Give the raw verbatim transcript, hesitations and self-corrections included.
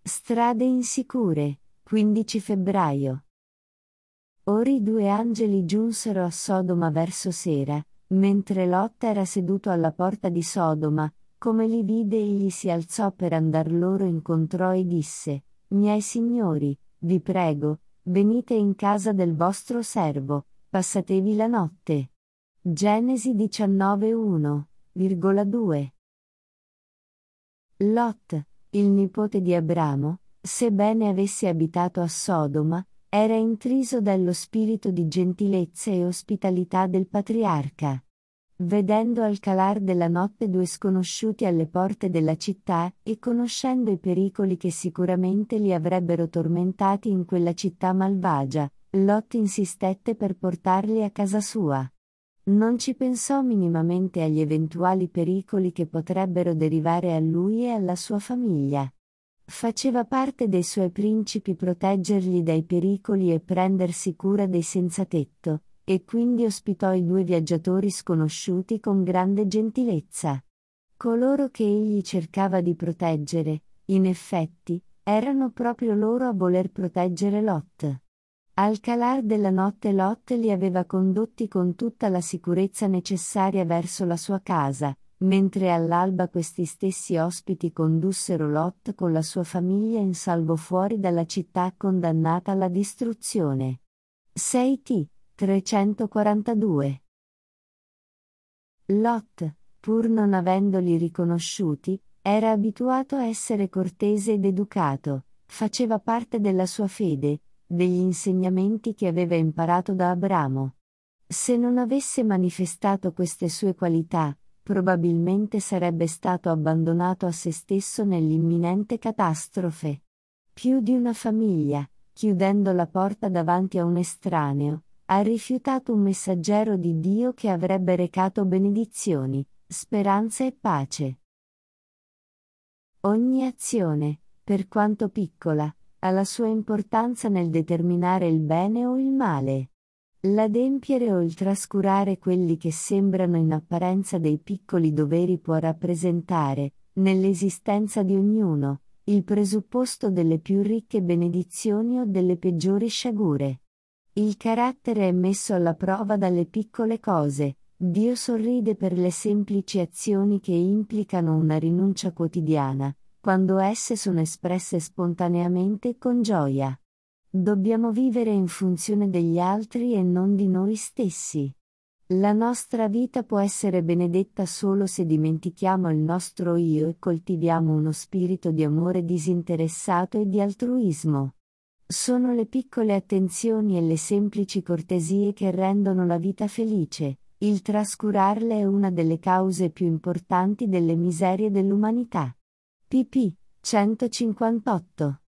Strade insicure, quindici febbraio. Ora i due angeli giunsero a Sodoma verso sera, mentre Lot era seduto alla porta di Sodoma. Come li vide egli si alzò per andar loro incontro e disse: Miei signori, vi prego, venite in casa del vostro servo, passatevi la notte. Genesi diciannove uno due. Lot, il nipote di Abramo, sebbene avesse abitato a Sodoma, era intriso dallo spirito di gentilezza e ospitalità del patriarca. Vedendo al calar della notte due sconosciuti alle porte della città, e conoscendo i pericoli che sicuramente li avrebbero tormentati in quella città malvagia, Lot insistette per portarli a casa sua. Non ci pensò minimamente agli eventuali pericoli che potrebbero derivare a lui e alla sua famiglia. Faceva parte dei suoi principi proteggerli dai pericoli e prendersi cura dei senzatetto, e quindi ospitò i due viaggiatori sconosciuti con grande gentilezza. Coloro che egli cercava di proteggere, in effetti, erano proprio loro a voler proteggere Lot. Al calar della notte Lot li aveva condotti con tutta la sicurezza necessaria verso la sua casa, mentre all'alba questi stessi ospiti condussero Lot con la sua famiglia in salvo fuori dalla città condannata alla distruzione. sei T trecentoquarantadue. Lot, pur non avendoli riconosciuti, era abituato a essere cortese ed educato, faceva parte della sua fede, degli insegnamenti che aveva imparato da Abramo. Se non avesse manifestato queste sue qualità, probabilmente sarebbe stato abbandonato a se stesso nell'imminente catastrofe. Più di una famiglia, chiudendo la porta davanti a un estraneo, ha rifiutato un messaggero di Dio che avrebbe recato benedizioni, speranza e pace. Ogni azione, per quanto piccola, ha la sua importanza nel determinare il bene o il male. L'adempiere o il trascurare quelli che sembrano in apparenza dei piccoli doveri può rappresentare, nell'esistenza di ognuno, il presupposto delle più ricche benedizioni o delle peggiori sciagure. Il carattere è messo alla prova dalle piccole cose. Dio sorride per le semplici azioni che implicano una rinuncia quotidiana, quando esse sono espresse spontaneamente e con gioia. Dobbiamo vivere in funzione degli altri e non di noi stessi. La nostra vita può essere benedetta solo se dimentichiamo il nostro io e coltiviamo uno spirito di amore disinteressato e di altruismo. Sono le piccole attenzioni e le semplici cortesie che rendono la vita felice. Il trascurarle è una delle cause più importanti delle miserie dell'umanità. pp. centocinquantotto.